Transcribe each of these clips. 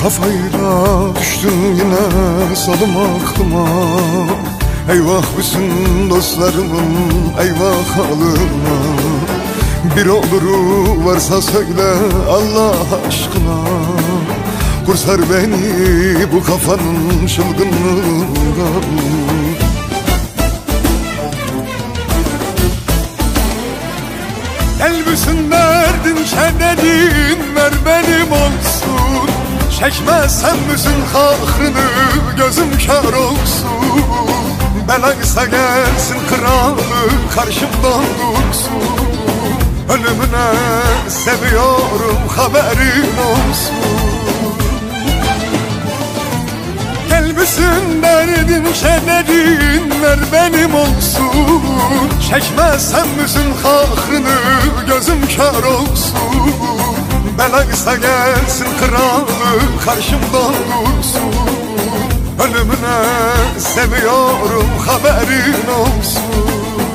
kafayla düştüm yine salım aklıma. Eyvah bütün dostlarımın eyvah halıma. Bir oluru varsa söyle Allah aşkına, kurtar beni bu kafanın çılgınlığından. Gel bütün derdin kederinler benim olsun. Çekmezsem bütün kahrını gözüm kör olsun. Belaysa gelsin kralı karşımdan dursun. Ölümüne seviyorum haberin olsun. Gel bütün derdin kederinler benim olsun. Çekmezsem bütün kahrını gözüm kör olsun. Belaysa gelsin kralı karşımdan dursun. Ölümüne seviyorum haberin olsun.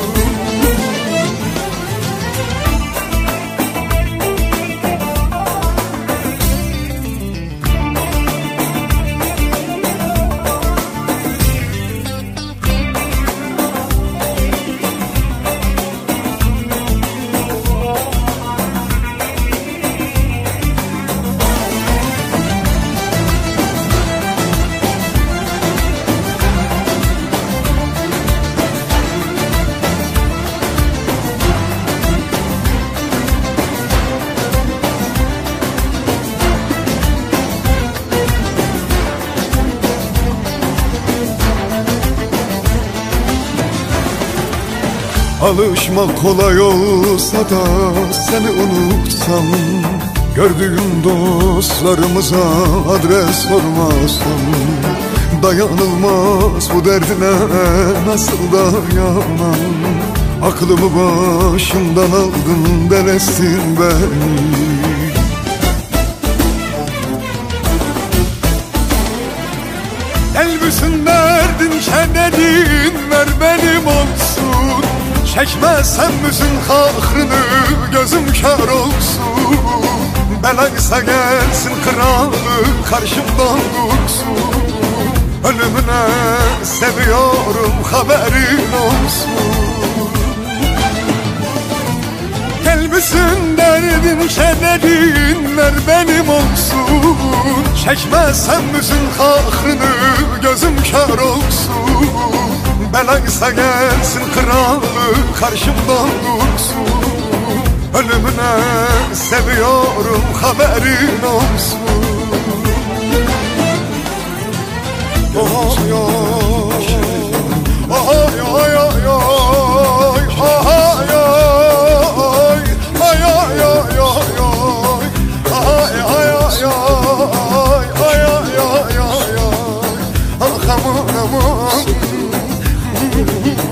Alışmak kolay olsa da seni unutsam, gördüğüm dostlarımıza adres sormasam, dayanılmaz bu derdine nasıl dayanam. Aklımı başımdan aldın, delestin beni. Gel bütün derdin kederinler benim olsun. Çekmezsem bütün kahrını gözüm kör olsun. Belaysa gelsin kralı karşımdan dursun. Ölümüne seviyorum haberin olsun. Gel bütün derdin kederinler benim olsun. Çekmezsem bütün kahrını gözüm kör olsun. Belaysa gelsin kralı karşımdan dursun. Ölümüne seviyorum haberin olsun. Oh yo, oh yo yo yo, oh yo, ay ay yo yo yo, ay ay yo, ay ay yo yo yo, aman aman.